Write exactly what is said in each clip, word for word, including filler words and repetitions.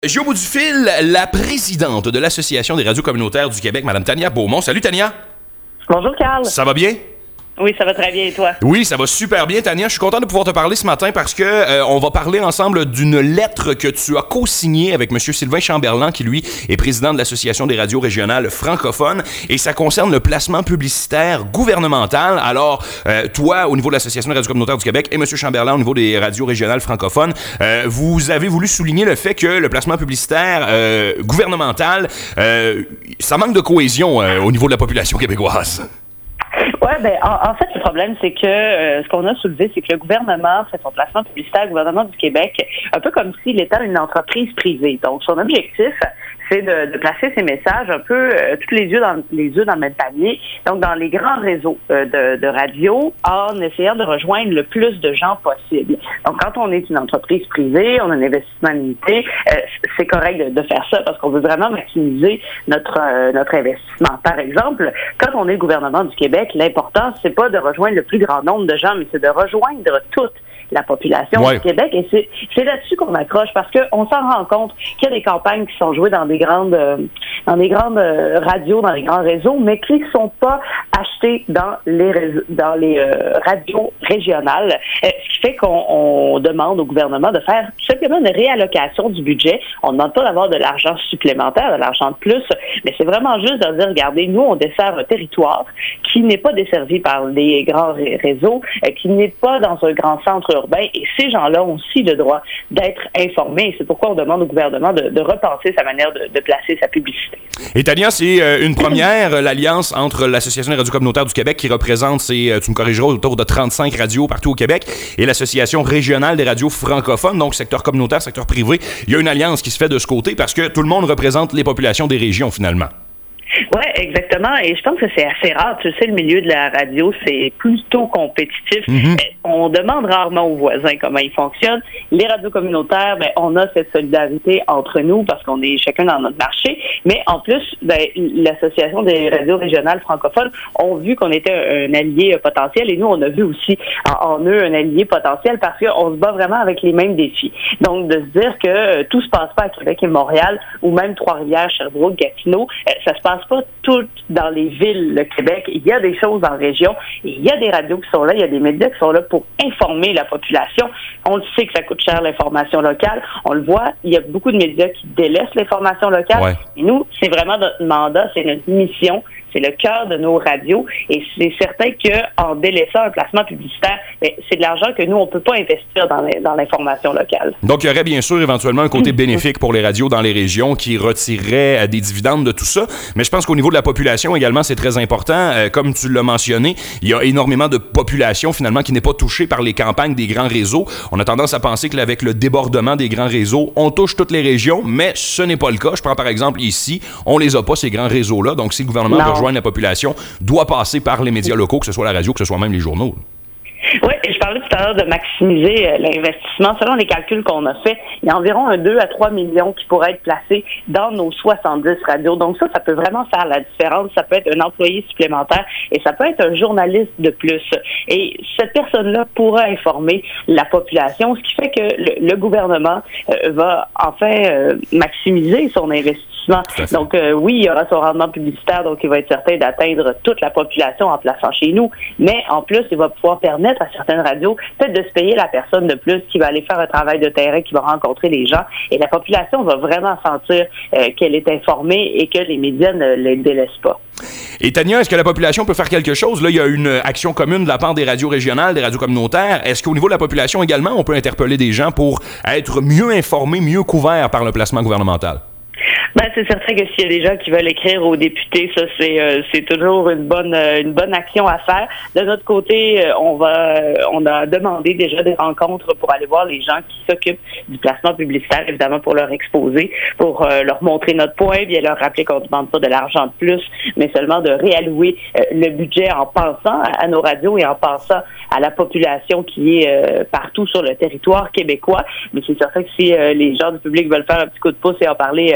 J'ai au bout du fil la présidente de l'Association des radios communautaires du Québec, Mme Tania Beaumont. Salut Tania. Bonjour Carl. Ça va bien? Oui, ça va très bien et toi? Oui, ça va super bien, Tania. Je suis content de pouvoir te parler ce matin parce que euh, on va parler ensemble d'une lettre que tu as co-signée avec M. Sylvain Chamberlain, qui lui est président de l'Association des radios régionales francophones, et ça concerne le placement publicitaire gouvernemental. Alors, euh, toi, au niveau de l'Association des radios communautaires du Québec, et M. Chamberlain, au niveau des radios régionales francophones, euh, vous avez voulu souligner le fait que le placement publicitaire euh, gouvernemental, euh, ça manque de cohésion euh, au niveau de la population québécoise. Oui, ben en, en fait, le problème, c'est que euh, ce qu'on a soulevé, c'est que le gouvernement fait son placement publicitaire, le gouvernement du Québec, un peu comme s'il était une entreprise privée. Donc, son objectif, c'est de, de placer ses messages un peu euh, tous les yeux dans les yeux dans le même panier, donc dans les grands réseaux euh, de, de radio, en essayant de rejoindre le plus de gens possible. Donc, quand on est une entreprise privée, on a un investissement limité, euh, c'est correct de, de faire ça parce qu'on veut vraiment maximiser notre euh, notre investissement. Par exemple, quand on est le gouvernement du Québec, l'important, c'est pas de rejoindre le plus grand nombre de gens, mais c'est de rejoindre toute la population ouais. du Québec. Et c'est, c'est là-dessus qu'on accroche parce qu'on s'en rend compte qu'il y a des campagnes qui sont jouées dans des grandes euh, dans des grandes euh, radios, dans les grands réseaux, mais qui ne sont pas achetées dans les réseaux, dans les euh, radios régionales. Euh, ce qui fait qu'on on demande au gouvernement de faire tout simplement une réallocation du budget. On ne demande pas d'avoir de l'argent supplémentaire, de l'argent de plus, mais c'est vraiment juste de dire, regardez, nous, on dessert un territoire qui n'est pas desservi par les grands ré- réseaux, euh, qui n'est pas dans un grand centre urbain, et ces gens-là ont aussi le droit d'être informés. Et c'est pourquoi on demande au gouvernement de, de repenser sa manière de, de placer sa publicité. Et Tania, c'est euh, une première, l'alliance entre l'Association des radios communautaires du Québec, qui représente, c'est, tu me corrigeras, autour de trente-cinq radios partout au Québec, et l'Association régionale des radios francophones, donc secteur communautaire, secteur privé. Il y a une alliance qui se fait de ce côté parce que tout le monde représente les populations des régions, finalement. Oui, exactement. Et je pense que c'est assez rare. Tu sais, le milieu de la radio, c'est plutôt compétitif. Mm-hmm. On demande rarement aux voisins comment ils fonctionnent. Les radios communautaires, ben, on a cette solidarité entre nous parce qu'on est chacun dans notre marché. Mais en plus, ben, l'Association des radios régionales francophones ont vu qu'on était un allié potentiel, et nous, on a vu aussi en, en eux un allié potentiel parce qu'on se bat vraiment avec les mêmes défis. Donc, de se dire que euh, tout se passe pas à Québec et Montréal, ou même Trois-Rivières, Sherbrooke, Gatineau, euh, ça se passe pas toutes dans les villes du Québec. Il y a des choses en région. Il y a des radios qui sont là. Il y a des médias qui sont là pour informer la population. On le sait que ça coûte cher, l'information locale. On le voit. Il y a beaucoup de médias qui délaissent l'information locale. Ouais. Et nous, c'est vraiment notre mandat, c'est notre mission. C'est le cœur de nos radios, et c'est certain qu'en délaissant un placement publicitaire, bien, c'est de l'argent que nous, on ne peut pas investir dans, les, dans l'information locale. Donc, il y aurait bien sûr éventuellement un côté bénéfique pour les radios dans les régions qui retirerait des dividendes de tout ça, mais je pense qu'au niveau de la population également, c'est très important. Euh, comme tu l'as mentionné, il y a énormément de population finalement qui n'est pas touchée par les campagnes des grands réseaux. On a tendance à penser qu'avec le débordement des grands réseaux, on touche toutes les régions, mais ce n'est pas le cas. Je prends par exemple ici, on les a pas, ces grands réseaux-là, donc si le gouvernement non. rejoindre la population, doit passer par les médias locaux, que ce soit la radio, que ce soit même les journaux. Oui, je parlais tout à l'heure de maximiser euh, l'investissement. Selon les calculs qu'on a faits, il y a environ un deux à trois millions qui pourraient être placés dans nos soixante-dix radios. Donc ça, ça peut vraiment faire la différence. Ça peut être un employé supplémentaire et ça peut être un journaliste de plus. Et cette personne-là pourra informer la population, ce qui fait que le, le gouvernement euh, va enfin euh, maximiser son investissement. Donc euh, oui, il y aura son rendement publicitaire, donc il va être certain d'atteindre toute la population en plaçant chez nous. Mais en plus, il va pouvoir permettre à certaines radios peut-être de se payer la personne de plus qui va aller faire un travail de terrain, qui va rencontrer les gens. Et la population va vraiment sentir euh, qu'elle est informée et que les médias ne les délaissent pas. Et Tania, est-ce que la population peut faire quelque chose? Là, il y a une action commune de la part des radios régionales, des radios communautaires. Est-ce qu'au niveau de la population également, on peut interpeller des gens pour être mieux informés, mieux couverts par le placement gouvernemental? Ben, c'est certain que s'il y a des gens qui veulent écrire aux députés, ça c'est euh, c'est toujours une bonne euh, une bonne action à faire. De notre côté, euh, on va euh, on a demandé déjà des rencontres pour aller voir les gens qui s'occupent du placement publicitaire, évidemment pour leur exposer, pour euh, leur montrer notre point, bien leur rappeler qu'on ne demande pas de l'argent de plus, mais seulement de réallouer euh, le budget en pensant à, à nos radios et en pensant à la population qui est euh, partout sur le territoire québécois. Mais c'est certain que si euh, les gens du public veulent faire un petit coup de pouce et en parler euh, aux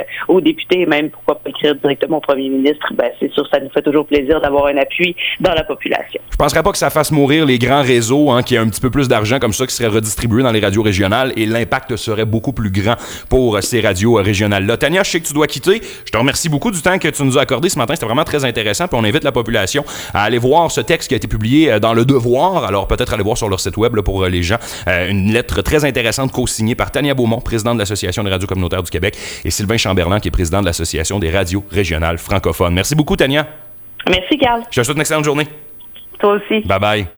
députés et même pourquoi pas écrire directement au premier ministre, ben, c'est sûr, ça nous fait toujours plaisir d'avoir un appui dans la population. Je penserais pas que ça fasse mourir les grands réseaux, hein, qu'il y ait un petit peu plus d'argent comme ça qui serait redistribué dans les radios régionales et l'impact serait beaucoup plus grand pour ces radios régionales-là. Tania, je sais que tu dois quitter. Je te remercie beaucoup du temps que tu nous as accordé ce matin. C'était vraiment très intéressant. Puis on invite la population à aller voir ce texte qui a été publié dans Le Devoir. Alors peut-être aller voir sur leur site web là, pour les gens. Euh, une lettre très intéressante co-signée par Tania Beaumont, présidente de l'Association des radios communautaires du Québec, et Sylvain Chamberlain, qui est président de l'Association des radios régionales francophones. Merci beaucoup, Tania. Merci, Carl. Je te souhaite une excellente journée. Toi aussi. Bye bye.